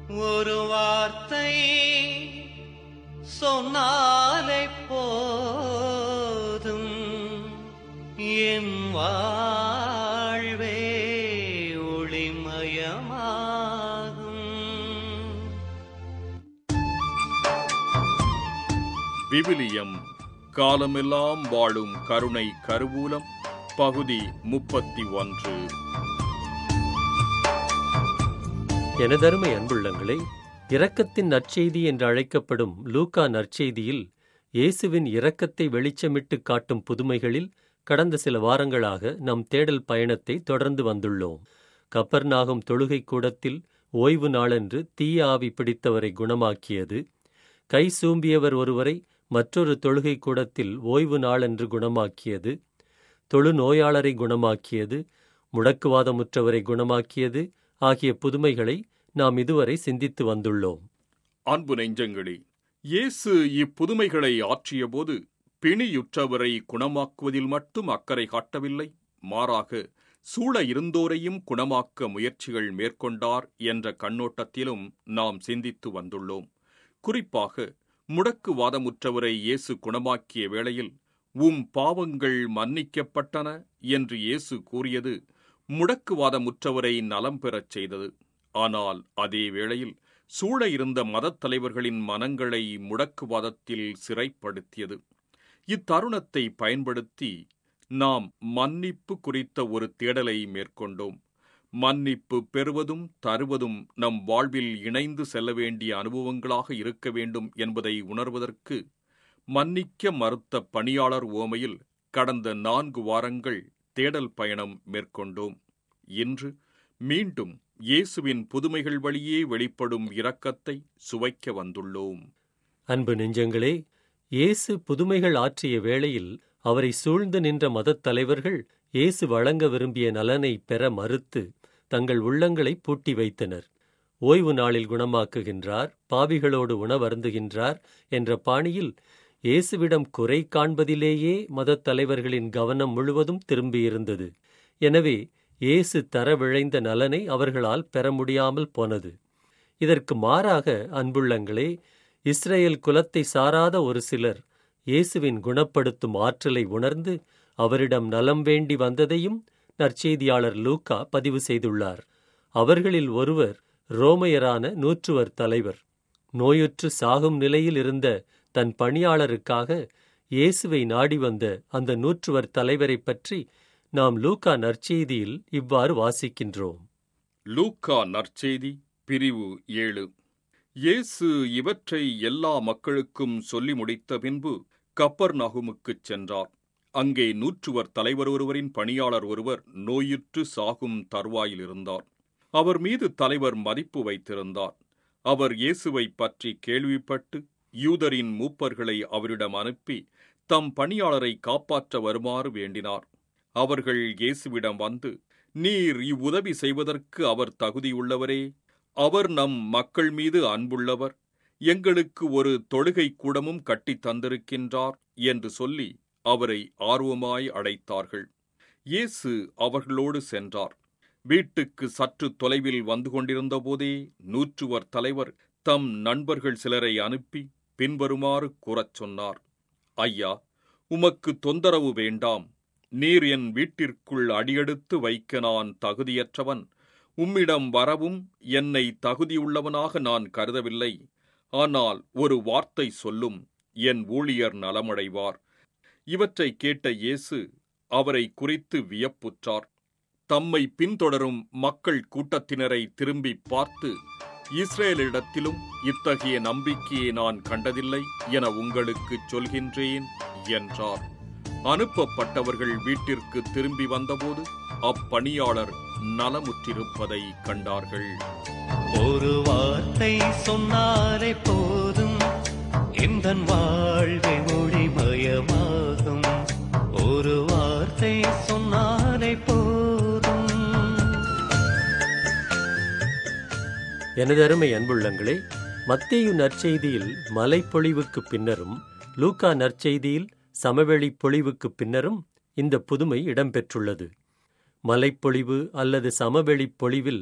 ஒரு வார்த்தை சொன்னாலே போதும், என் வாழ்வே ஒளிமயமாகும். விவிலியம் காலமெல்லாம் வாழும் கருணை கருவூலம் பகுதி 31. எனதருமை அன்புள்ளங்களே, இரக்கத்தின் நற்செய்தி என்று அழைக்கப்படும் லூக்கா நற்செய்தியில் இயேசுவின் இரக்கத்தை வெளிச்சமிட்டு காட்டும் புதுமைகளில் கடந்த சில வாரங்களாக நம் தேடல் பயணத்தை தொடர்ந்து வந்துள்ளோம். கப்பர்நாகும் தொழுகை கூடத்தில் ஓய்வு நாளன்று தீய ஆவி பிடித்தவரை குணமாக்கியது, கை சூம்பியவர் ஒருவரை மற்றொரு தொழுகை கூடத்தில் ஓய்வு நாளன்று குணமாக்கியது, தொழுநோயாளரை குணமாக்கியது, முடக்குவாதமுற்றவரை குணமாக்கியது ஆகிய புதுமைகளை நாம் இதுவரை சிந்தித்து வந்துள்ளோம். அன்பு நெஞ்சங்களே, இயேசு இப்புதுமைகளை ஆற்றியபோது பிணியுற்றவரை குணமாக்குவதில் மட்டும் அக்கறை காட்டவில்லை, மாறாக சூழ இருந்தோரையும் குணமாக்க முயற்சிகள் மேற்கொண்டார் என்ற கண்ணோட்டத்திலும் நாம் சிந்தித்து வந்துள்ளோம். குறிப்பாக முடக்குவாதமுற்றவரை இயேசு குணமாக்கிய வேளையில் உம் பாவங்கள் மன்னிக்கப்பட்டன என்று இயேசு கூறியது முடக்குவாதமுற்றவரை நலம் பெறச் செய்தது. ஆனால் அதே வேளையில் சூழ இருந்த மதத் தலைவர்களின் மனங்களை முடக்குவாதத்தில் சிறைப்படுத்தியது. இத்தருணத்தை பயன்படுத்தி நாம் மன்னிப்பு குறித்த ஒரு தேடலை மேற்கொண்டோம். மன்னிப்பு பெறுவதும் தருவதும் நம் வாழ்வில் இணைந்து செல்ல வேண்டிய அனுபவங்களாக இருக்க வேண்டும் என்பதை உணர்வதற்கு மன்னிக்க மறுத்த பணியாளர் உவமையில் கடந்த 4 வாரங்கள் தேடல் பயணம் மேற்கொண்டோம். இன்று மீண்டும் இயேசுவின் புதுமைகள் வழியே வெளிப்படும் இரக்கத்தை சுவைக்க வந்துள்ளோம். அன்பு நெஞ்சங்களே, இயேசு புதுமைகள் ஆற்றிய வேளையில் அவரை சூழ்ந்து நின்ற மதத் தலைவர்கள் இயேசு வழங்க விரும்பிய நலனை பெற மறுத்து தங்கள் உள்ளங்களை பூட்டி வைத்தனர். ஓய்வு நாளில் குணமாக்குகின்றார், பாவிகளோடு உணவருந்துகின்றார் என்ற பாணியில் இயேசுவிடம் குறை காண்பதிலேயே மதத் தலைவர்களின் கவனம் முழுவதும் திரும்பியிருந்தது. எனவே இயேசு தர விழைந்த நலனை அவர்களால் பெற முடியாமல் போனது. இதற்கு மாறாக அன்புள்ளங்களே, இஸ்ரேல் குலத்தை சாராத ஒரு சிலர் இயேசுவின் குணப்படுத்தும் ஆற்றலை உணர்ந்து அவரிடம் நலம் வேண்டி வந்ததையும் நற்செய்தியாளர் லூக்கா பதிவு செய்துள்ளார். அவர்களில் ஒருவர் ரோமையரான நூற்றுவர் தலைவர். நோயுற்று சாகும் நிலையில் இருந்த தன் பணியாளருக்காக இயேசுவை நாடி வந்த அந்த நூற்றுவர் தலைவரை பற்றி நாம் லூக்கா நற்செய்தியில் இவ்வாறு வாசிக்கின்றோம். லூக்கா நற்செய்தி பிரிவு 7. இயேசு இவற்றை எல்லா மக்களுக்கும் சொல்லி முடித்த பின்பு கப்பர்நாகுமுக்குச் சென்றார். அங்கே நூற்றுவர் தலைவர் ஒருவரின் பணியாளர் ஒருவர் நோயுற்று சாகும் தருவாயில் இருந்தார். அவர் மீது தலைவர் மதிப்பு வைத்திருந்தார். அவர் இயேசுவை பற்றி கேள்விப்பட்டு யூதரின் மூப்பர்களை அவரிடம் அனுப்பி தம் பணியாளரை காப்பாற்ற வருமாறு வேண்டினார். அவர்கள் இயேசுவிடம் வந்து, நீர் இவ்வுதவி செய்வதற்கு அவர் தகுதியுள்ளவரே, அவர் நம் மக்கள் மீது அன்புள்ளவர், எங்களுக்கு ஒரு தொழுகை கூடமும் கட்டித் தந்திருக்கின்றார் என்று சொல்லி அவரை ஆர்வமாய் அழைத்தார்கள். இயேசு அவர்களோடு சென்றார். வீட்டுக்கு சற்று தொலைவில் வந்து கொண்டிருந்த போதே நூற்றுவர் தலைவர் தம் நண்பர்கள் சிலரை அனுப்பி பின்வருமாறு கூறச் சொன்னார். ஐயா, உமக்கு தொந்தரவு வேண்டாம். நீர் என் வீட்டிற்குள் அடியெடுத்து வைக்க நான் தகுதியற்றவன். உம்மிடம் வரவும் என்னை தகுதியுள்ளவனாக நான் கருதவில்லை. ஆனால் ஒரு வார்த்தை சொல்லும், என் ஊழியர் நலமடைவார். இவற்றை கேட்ட இயேசு அவரை குறித்து வியப்புற்றார். தம்மை பின்தொடரும் மக்கள் கூட்டத்தினரை திரும்பி பார்த்து, இஸ்ரேலிடத்திலும் இத்தகைய நம்பிக்கையை நான் கண்டதில்லை என உங்களுக்குச் சொல்கின்றேன் என்றார். அனுப்பப்பட்டவர்கள் வீட்டிற்கு திரும்பி வந்தபோது அப்பணியாளர் நலமுற்றிருப்பதை கண்டார்கள். ஒரு வார்த்தை சொன்னாலே போதும், எந்தன் வாழ்வை ஒளிமயமாகும். ஒரு வார்த்தை சொன்னாலே போதும். எனதருமை அன்புள்ளங்களே, மத்தேயு நற்செய்தியில் மலைப்பொழிவுக்கு பின்னரும் லூக்கா நற்செய்தியில் சமவெளி பொழிவுக்கு பின்னரும் இந்த புதுமை இடம்பெற்றுள்ளது. மலைப்பொழிவு அல்லது சமவெளி பொழிவில்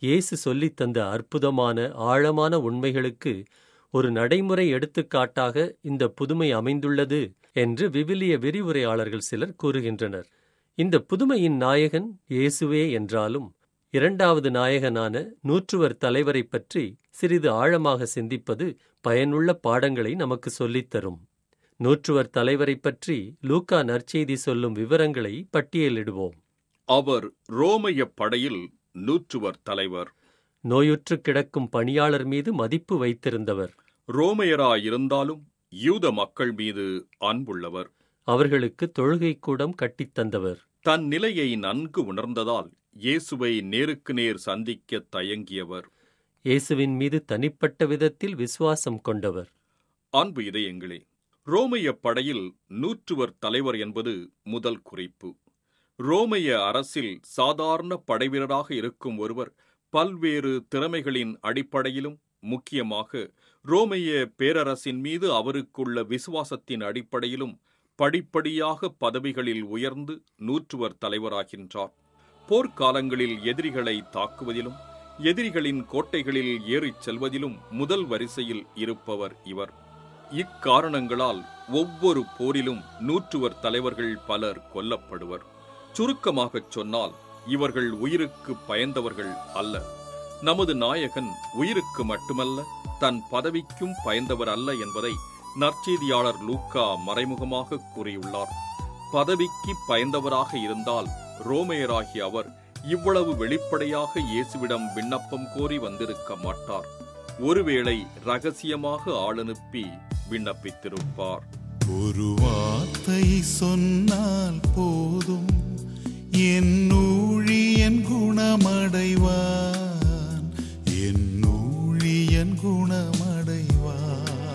இயேசு சொல்லித் தந்த அற்புதமான ஆழமான உண்மைகளுக்கு ஒரு நடைமுறை எடுத்துக்காட்டாக இந்த புதுமை அமைந்துள்ளது என்று விவிலிய விரிவுரையாளர்கள் சிலர் கூறுகின்றனர். இந்த புதுமையின் நாயகன் இயேசுவே என்றாலும், இரண்டாவது நாயகனான நூற்றுவர் தலைவரைப் பற்றி சிறிது ஆழமாக சிந்திப்பது பயனுள்ள பாடங்களை நமக்கு சொல்லித்தரும். நூற்றுவர் தலைவரைப் பற்றி லூக்கா நற்செய்தி சொல்லும் விவரங்களை பட்டியலிடுவோம். அவர் ரோமைய படையில் நூற்றுவர் தலைவர். நோயுற்று கிடக்கும் பணியாளர் மீது மதிப்பு வைத்திருந்தவர். ரோமையராயிருந்தாலும் யூத மக்கள் மீது அன்புள்ளவர். அவர்களுக்கு தொழுகை கூடம் கட்டித்தந்தவர். தன் நிலையை நன்கு உணர்ந்ததால் இயேசுவை நேருக்கு நேர் சந்திக்க தயங்கியவர். இயேசுவின் மீது தனிப்பட்ட விதத்தில் விசுவாசம் கொண்டவர். அன்பு இதயங்களே, ரோமைய படையில் நூற்றுவர் தலைவர் என்பது முதல் குறிப்பு. ரோமைய அரசில் சாதாரண படைவீரராக இருக்கும் ஒருவர் பல்வேறு திறமைகளின் அடிப்படையிலும், முக்கியமாக ரோமைய பேரரசின் மீது அவருக்குள்ள விசுவாசத்தின் அடிப்படையிலும் படிப்படியாக பதவிகளில் உயர்ந்து நூற்றுவர் தலைவராகின்றார். போர்க்காலங்களில் எதிரிகளை தாக்குவதிலும் எதிரிகளின் கோட்டைகளில் ஏறிச் செல்வதிலும் முதல் வரிசையில் இருப்பவர் இவர். இக்காரணங்களால் ஒவ்வொரு போரிலும் நூற்றுவர் தலைவர்கள் பலர் கொல்லப்படுவர். சுருக்கமாகச் சொன்னால், இவர்கள் உயிருக்கு பயந்தவர்கள் அல்ல. நமது நாயகன் உயிருக்கு மட்டுமல்ல, தன் பதவிக்கும் பயந்தவர் அல்ல என்பதை நற்செய்தியாளர் லூக்கா மறைமுகமாக கூறியுள்ளார். பதவிக்கு பயந்தவராக இருந்தால் ரோமையராகிய அவர் இவ்வளவு வெளிப்படையாக இயேசுவிடம் விண்ணப்பம் கோரி வந்திருக்க மாட்டார். ஒருவேளை ரகசியமாக ஆளனுப்பி விண்ணப்பித்திருப்பார். ஒரு வார்த்தை சொன்னால் போதும், என் ஊழியன் குணமடைவான், என் ஊழியன் குணமடைவான்.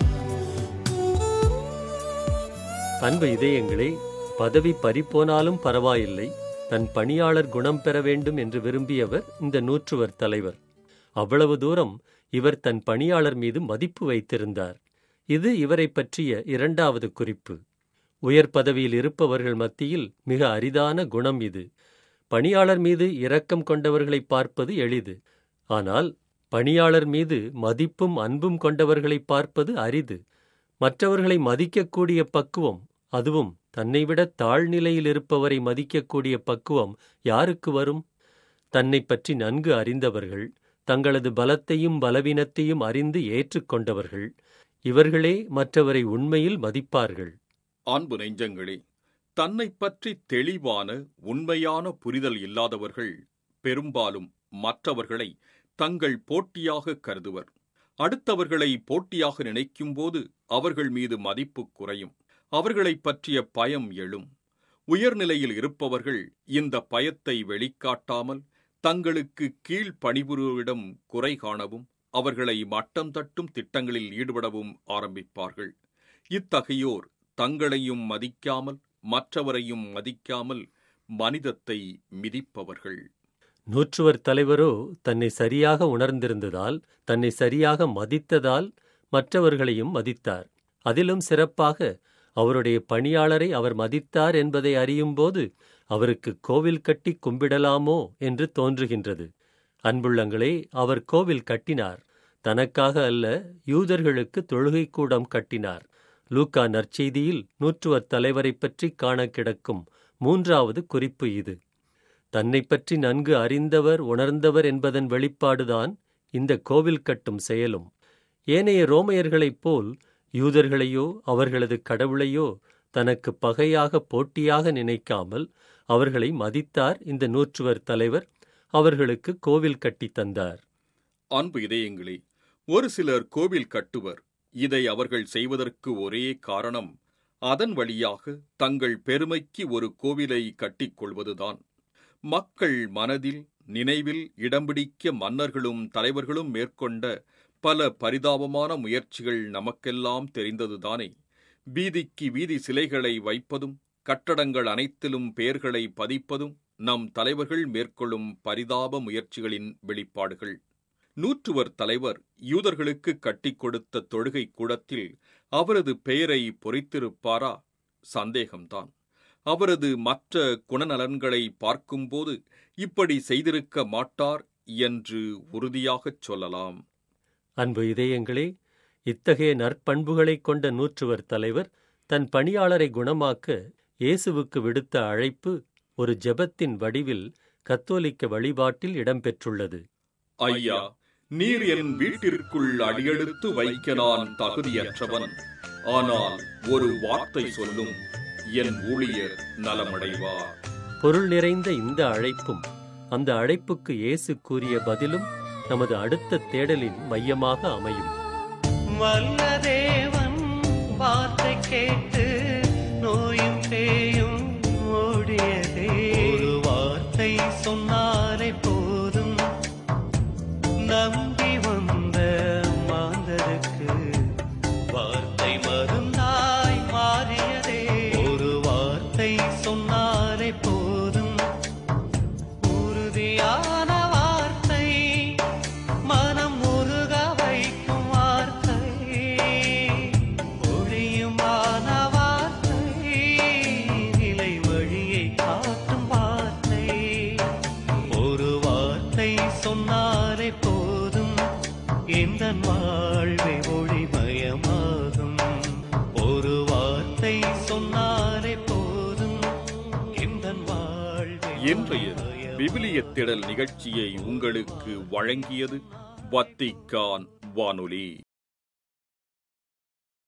அன்பு இதயங்களே, பதவி பறிப்போனாலும் பரவாயில்லை, தன் பணியாளர் குணம் பெற வேண்டும் என்று விரும்பியவர் இந்த நூற்றுவர் தலைவர். அவ்வளவு தூரம் இவர் தன் பணியாளர் மீது மதிப்பு வைத்திருந்தார். இது இவரை பற்றிய இரண்டாவது குறிப்பு. உயர் பதவியில் இருப்பவர்கள் மத்தியில் மிக அரிதான குணம் இது. பணியாளர் மீது இரக்கம் கொண்டவர்களை பார்ப்பது எளிது. ஆனால் பணியாளர் மீது மதிப்பும் அன்பும் கொண்டவர்களை பார்ப்பது அரிது. மற்றவர்களை மதிக்கக்கூடிய பக்குவம், அதுவும் தன்னைவிட தாழ்நிலையில் இருப்பவரை மதிக்கக்கூடிய பக்குவம் யாருக்கு வரும்? தன்னை பற்றி நன்கு அறிந்தவர்கள், தங்களது பலத்தையும் பலவீனத்தையும் அறிந்து ஏற்றுக்கொண்டவர்கள், இவர்களே மற்றவரை உண்மையில் மதிப்பார்கள். அன்பு நெஞ்சங்களே, தன்னை பற்றி தெளிவான உண்மையான புரிதல் இல்லாதவர்கள் பெரும்பாலும் மற்றவர்களை தங்கள் போட்டியாக கருதுவர். அடுத்தவர்களை போட்டியாக நினைக்கும்போது அவர்கள் மீது மதிப்பு குறையும். அவர்களை பற்றிய பயம் எழும். உயர்நிலையில் இருப்பவர்கள் இந்த பயத்தை வெளிக்காட்டாமல் தங்களுக்கு கீழ் பணிபுரிவோரிடம் குறை காணவும் அவர்களை மட்டம் தட்டும் திட்டங்களில் ஈடுபடவும் ஆரம்பிப்பார்கள். இத்தகையோர் தங்களையும் மதிக்காமல் மற்றவரையும் மதிக்காமல் மனிதத்தை மிதிப்பவர்கள். நூற்றுவர் தலைவரோ தன்னை சரியாக உணர்ந்திருந்ததால், தன்னை சரியாக மதித்ததால் மற்றவர்களையும் மதித்தார். அதிலும் சிறப்பாக அவருடைய பணியாளரை அவர் மதித்தார் என்பதை அறியும்போது அவருக்கு கோவில் கட்டி கும்பிடலாமோ என்று தோன்றுகின்றது. அன்புள்ளங்களே, அவர் கோவில் கட்டினார். தனக்காக அல்ல, யூதர்களுக்கு தொழுகை கூடம் கட்டினார். லூக்கா நற்செய்தியில் நூற்றுவர் தலைவரை பற்றி காண கிடக்கும் மூன்றாவது குறிப்பு இது. தன்னை பற்றி நன்கு அறிந்தவர், உணர்ந்தவர் என்பதன் வெளிப்பாடுதான் இந்த கோவில் கட்டும் செயலும். ஏனைய ரோமையர்களைப் போல் யூதர்களையோ அவர்களது கடவுளையோ தனக்கு பகையாக போட்டியாக நினைக்காமல் அவர்களை மதித்தார் இந்த நூற்றுவர் தலைவர். அவர்களுக்கு கோவில் கட்டி தந்தார். அன்பு இதயங்களே, ஒரு சிலர் கோவில் கட்டுவர். இதை அவர்கள் செய்வதற்கு ஒரே காரணம், அதன் வழியாக தங்கள் பெருமைக்கு ஒரு கோவிலை கட்டிக்கொள்வதுதான். மக்கள் மனதில் நினைவில் இடம் பிடிக்க மன்னர்களும் தலைவர்களும் மேற்கொண்ட பல பரிதாபமான முயற்சிகள் நமக்கெல்லாம் தெரிந்ததுதானே. வீதிக்கு வீதி சிலைகளை வைப்பதும் கட்டடங்கள் அனைத்திலும் பெயர்களை பதிப்பதும் நம் தலைவர்கள் மேற்கொள்ளும் பரிதாப முயற்சிகளின் வெளிப்பாடுகள். நூற்றுவர் தலைவர் யூதர்களுக்கு கட்டிக் கொடுத்த தொழுகை கூடத்தில் அவரது பெயரை பொறித்திருப்பாரா? சந்தேகம்தான். அவரது மற்ற குணநலன்களை பார்க்கும்போது இப்படி செய்திருக்க மாட்டார் என்று உறுதியாகச் சொல்லலாம். அன்பு இதயங்களே, இத்தகைய நற்பண்புகளைக் கொண்ட நூற்றுவர் தலைவர் தன் பணியாளரை குணமாக்க இயேசுவுக்கு விடுத்த அழைப்பு ஒரு ஜெபத்தின் வடிவில் கத்தோலிக்க வழிபாட்டில் இடம்பெற்றுள்ளது. ஐயா, நீர் என் வீட்டிற்குள் அடியெடுத்து வைக்க நான் தகுதியற்றவன். ஆனால் ஒரு வார்த்தை சொல்லும், என் ஊழியர் நலமடைவார். பொருள் நிறைந்த இந்த அழைப்பும் அந்த அழைப்புக்கு இயேசு கூறிய பதிலும் நமது அடுத்த தேடலின் மையமாக அமையும். வல்ல தேவன் வார்த்தை கேட்டு நோயும் பேயும் ஓடியதே. ஒரு வார்த்தை சொன்னாலே போதும், நம்பி வந்த மாந்தருக்கு வார்த்தை மருந்தாய் மாறியதே. ஒரு வார்த்தை சொன்னாலே போதும், உறுதியான வார்த்தை, மனம் உருக வைக்கும் வார்த்தை, ஒளியுமான வார்த்தை, நிலை வழியை காட்டும் வார்த்தை. ஒரு வார்த்தை சொன்னாலே போதும், எந்தன் வாழ்வை ஒளிமயமாகும். ஒரு வார்த்தை சொன்னாலே போதும், எந்தன் வாழ்வை இன்றைய விவிலிய தேடல் நிகழ்ச்சியை உங்களுக்கு வழங்கியது வத்திக்கான் வானொலி.